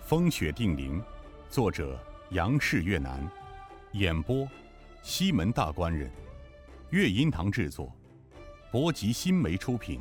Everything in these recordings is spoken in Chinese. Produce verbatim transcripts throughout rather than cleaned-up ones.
风雪定陵，作者杨氏越南，演播西门大官人，乐音堂制作，博吉新媒出品。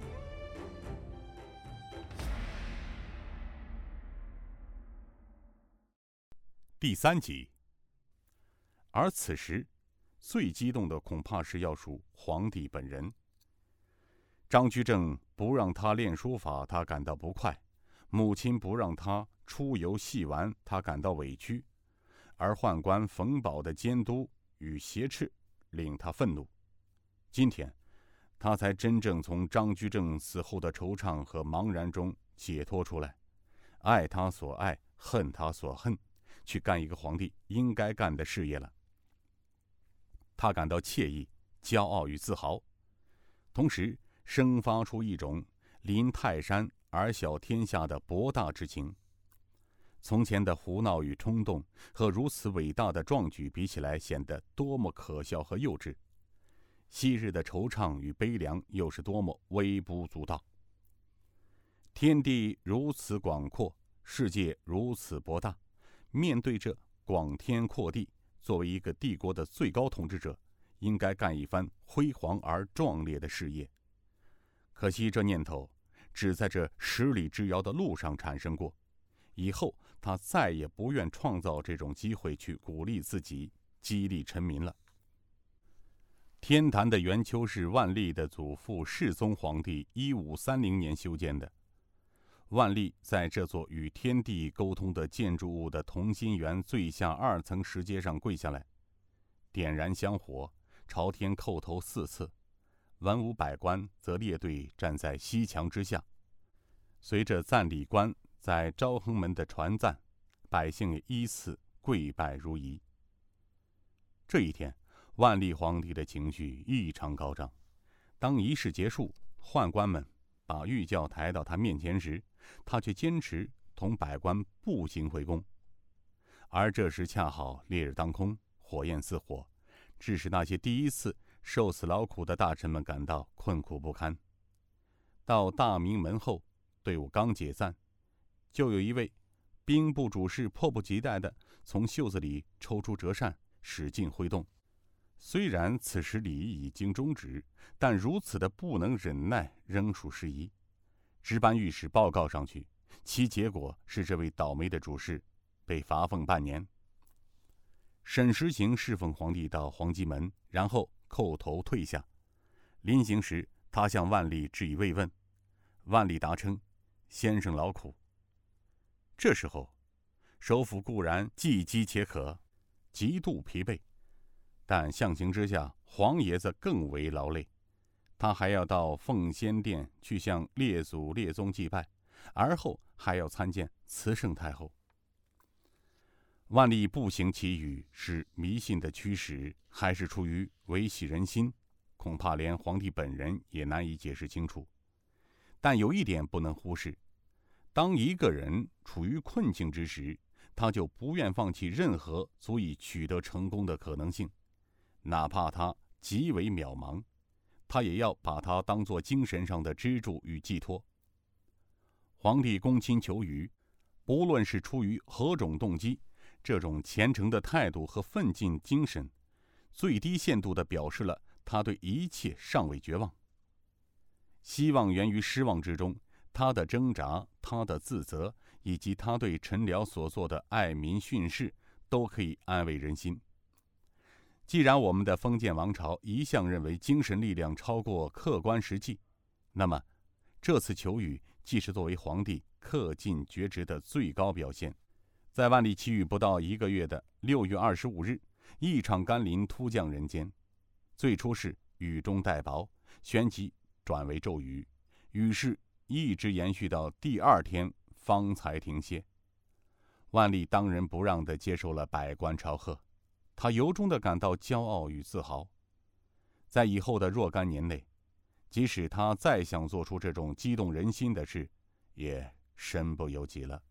第三集。而此时最激动的恐怕是要数皇帝本人。张居正不让他练书法，他感到不快；母亲不让他出游戏玩，他感到委屈；而宦官冯保的监督与挟持令他愤怒。今天他才真正从张居正死后的惆怅和茫然中解脱出来，爱他所爱，恨他所恨，去干一个皇帝应该干的事业了。他感到惬意、骄傲与自豪，同时生发出一种临泰山而小天下的博大之情。从前的胡闹与冲动和如此伟大的壮举比起来，显得多么可笑和幼稚；昔日的惆怅与悲凉又是多么微不足道。天地如此广阔，世界如此博大，面对这广天阔地，作为一个帝国的最高统治者，应该干一番辉煌而壮烈的事业。可惜这念头只在这十里之遥的路上产生过，以后他再也不愿创造这种机会去鼓励自己，激励臣民了。天坛的圆丘是万历的祖父世宗皇帝一五三零年修建的。万历在这座与天地沟通的建筑物的同心圆最下二层石阶上跪下来，点燃香火，朝天叩头四次。文武百官则列队站在西墙之下，随着赞礼官在昭亨门的传赞，百姓也依次跪拜如仪。这一天，万历皇帝的情绪异常高涨。当仪式结束，宦官们把御轿抬到他面前时，他却坚持同百官步行回宫。而这时恰好烈日当空，火焰似火，致使那些第一次受此劳苦的大臣们感到困苦不堪。到大明门后，队伍刚解散，就有一位兵部主事迫不及待地从袖子里抽出折扇，使劲挥动。虽然此时礼仪已经终止，但如此的不能忍耐仍属事宜。值班御史报告上去，其结果是这位倒霉的主事被罚俸半年。沈时行侍奉皇帝到黄鸡门，然后叩头退下。临行时，他向万历致以慰问。万历答称：“先生劳苦。”这时候，首辅固然既饥且渴，极度疲惫，但相形之下，皇爷子更为劳累。他还要到奉先殿去向列祖列宗祭拜，而后还要参见慈圣太后。万历不行其语，是迷信的驱使，还是出于维系人心，恐怕连皇帝本人也难以解释清楚。但有一点不能忽视，当一个人处于困境之时，他就不愿放弃任何足以取得成功的可能性，哪怕他极为渺茫，他也要把它当作精神上的支柱与寄托。皇帝躬亲求雨，不论是出于何种动机，这种虔诚的态度和奋进精神，最低限度地表示了他对一切尚未绝望。希望源于失望之中，他的挣扎，他的自责，以及他对臣僚所做的爱民训示，都可以安慰人心。既然我们的封建王朝一向认为精神力量超过客观实际，那么这次求雨既是作为皇帝恪尽厥职的最高表现。在万历起雨不到一个月的六月二十五日，一场甘霖突降人间。最初是雨中带雹，旋即转为骤雨，雨势一直延续到第二天方才停歇。万历当仁不让地接受了百官朝贺，他由衷地感到骄傲与自豪。在以后的若干年内，即使他再想做出这种激动人心的事，也身不由己了。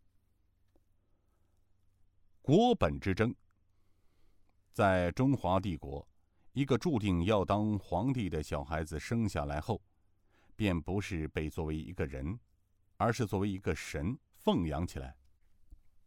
国本之争。在中华帝国，一个注定要当皇帝的小孩子生下来后，便不是被作为一个人，而是作为一个神奉养起来。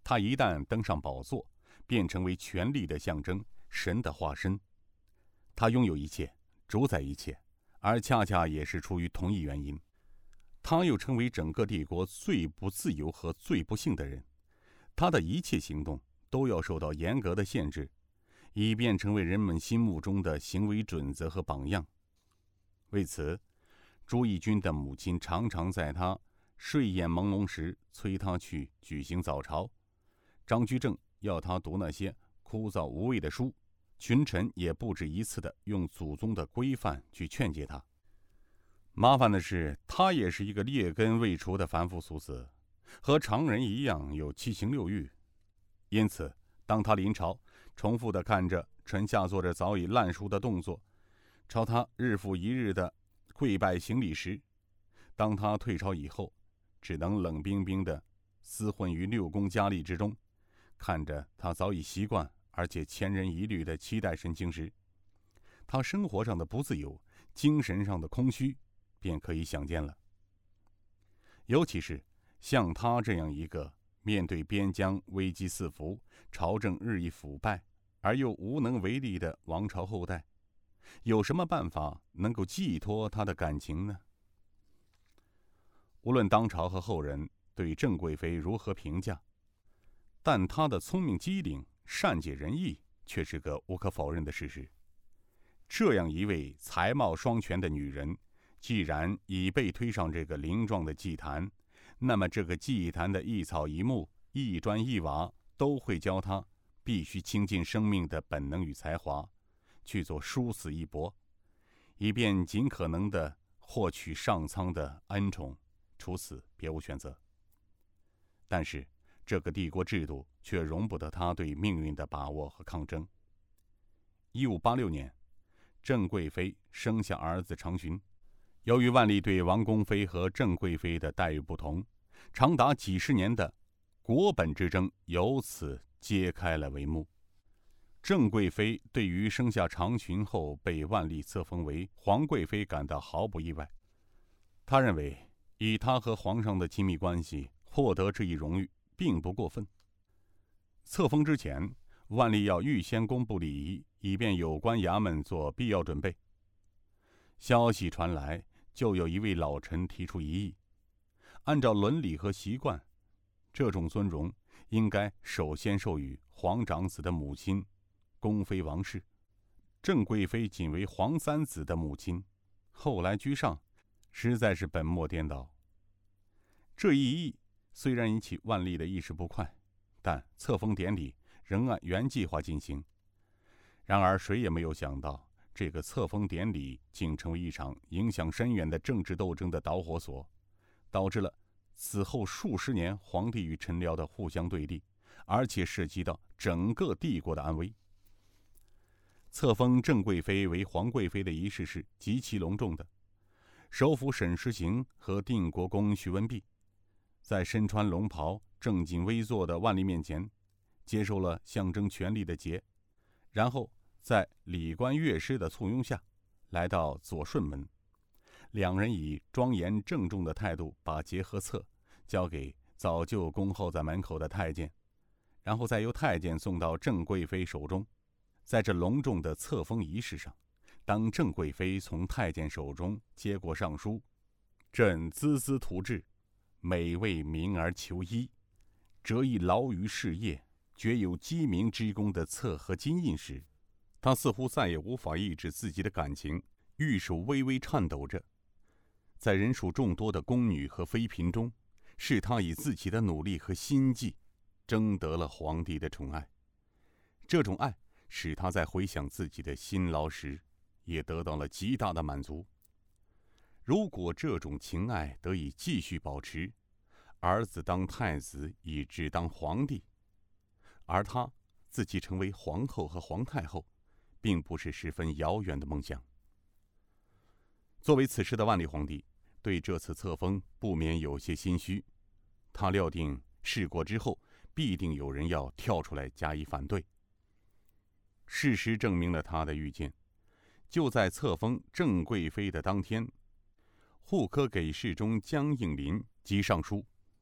他一旦登上宝座，便成为权力的象征，神的化身。他拥有一切，主宰一切，而恰恰也是出于同一原因，他又成为整个帝国最不自由和最不幸的人。他的一切行动都要受到严格的限制，以便成为人们心目中的行为准则和榜样。为此，朱翊钧的母亲常常在他睡眼朦胧时催他去举行早朝，张居正要他读那些枯燥无味的书，群臣也不止一次地用祖宗的规范去劝诫他。麻烦的是，他也是一个劣根未除的凡夫俗子，和常人一样有七情六欲。因此，当他临朝，重复地看着臣下做着早已烂熟的动作，朝他日复一日的跪拜行礼时，当他退朝以后，只能冷冰冰地厮混于六宫佳丽之中，看着他早已习惯而且千人一律的期待神情时，他生活上的不自由，精神上的空虚，便可以想见了。尤其是像他这样一个面对边疆危机四伏、朝政日益腐败而又无能为力的王朝后代，有什么办法能够寄托他的感情呢？无论当朝和后人对郑贵妃如何评价，但她的聪明机灵、善解人意却是个无可否认的事实。这样一位才貌双全的女人，既然已被推上这个灵壮的祭坛，那么这个祭坛的一草一木、一砖一瓦都会教她必须倾尽生命的本能与才华，去做殊死一搏，以便尽可能地获取上苍的恩宠，除此别无选择。但是这个帝国制度却容不得他对命运的把握和抗争。一五八六年，郑贵妃生下儿子长询。由于万历对王宫妃和郑贵妃的待遇不同，长达几十年的国本之争由此揭开了帷幕。郑贵妃对于生下长询后被万历册封为皇贵妃感到毫不意外。他认为，以他和皇上的亲密关系，获得这一荣誉并不过分。册封之前，万历要预先公布礼仪，以便有关衙门做必要准备。消息传来，就有一位老臣提出异议：按照伦理和习惯，这种尊荣应该首先授予皇长子的母亲宫妃王氏。郑贵妃仅为皇三子的母亲，后来居上，实在是本末颠倒。这一异议虽然引起万历的一时不快，但册封典礼仍按原计划进行。然而谁也没有想到，这个册封典礼竟成为一场影响深远的政治斗争的导火索，导致了此后数十年皇帝与臣僚的互相对立，而且涉及到整个帝国的安危。册封郑贵妃为皇贵妃的仪式是极其隆重的。首辅沈时行和定国公徐文弼在身穿龙袍、正襟危坐的万历面前，接受了象征权力的节，然后在礼官乐师的簇拥下，来到左顺门。两人以庄严郑重的态度把节和册交给早就恭候在门口的太监，然后再由太监送到郑贵妃手中。在这隆重的册封仪式上，当郑贵妃从太监手中接过上书“朕孜孜图治，每为民而求医，折亦劳于事业，绝有鸡鸣之功”的册和金印时，他似乎再也无法抑制自己的感情，玉手微微颤抖着。在人数众多的宫女和妃嫔中，是他以自己的努力和心计争得了皇帝的宠爱。这种爱使他在回想自己的辛劳时，也得到了极大的满足。如果这种情爱得以继续保持，儿子当太子以至当皇帝，而他自己成为皇后和皇太后，并不是十分遥远的梦想。作为此时的万历皇帝，对这次册封不免有些心虚。他料定事过之后，必定有人要跳出来加以反对。事实证明了他的预见。就在册封郑贵妃的当天，户科给事中江应麟即上书，给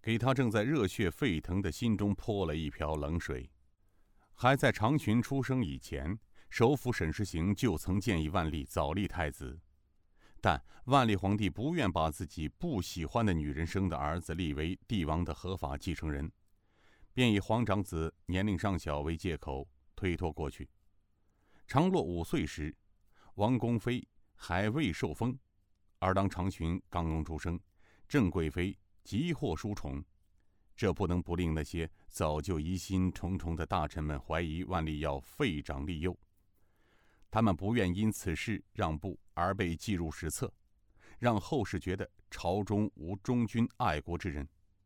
给他正在热血沸腾的心中泼了一瓢冷水。还在长群出生以前，首辅沈世行就曾建议万历早立太子，但万历皇帝不愿把自己不喜欢的女人生的儿子立为帝王的合法继承人，便以皇长子年龄尚小为借口推脱过去。长洛五岁时，王宫妃还未受封，而当长群刚刚出生，郑贵妃即获殊宠，这不能不令那些早就疑心重重的大臣们怀疑万历要废长立幼。他们不愿因此事让步而被记入史册，让后世觉得朝中无忠君爱国之人。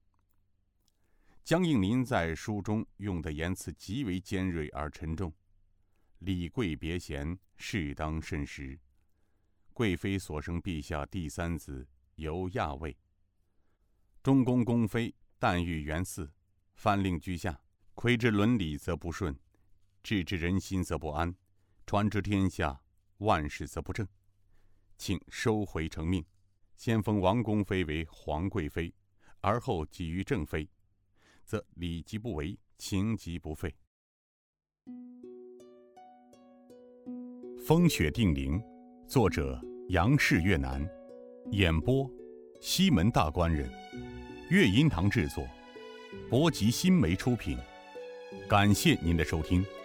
江应林在书中用的言辞极为尖锐而沉重：礼贵别贤，适当慎实。贵妃所生陛下第三子，由亚位。中宫宫妃但欲元嗣，藩令居下，窥之伦理则不顺，治之人心则不安，传之天下，万事则不正。请收回成命，先封王宫妃为皇贵妃，而后给予正妃，则礼即不违，情即不废。风雪定陵，作者杨氏越南，演播西门大官人，乐音堂制作，博吉新媒出品。感谢您的收听。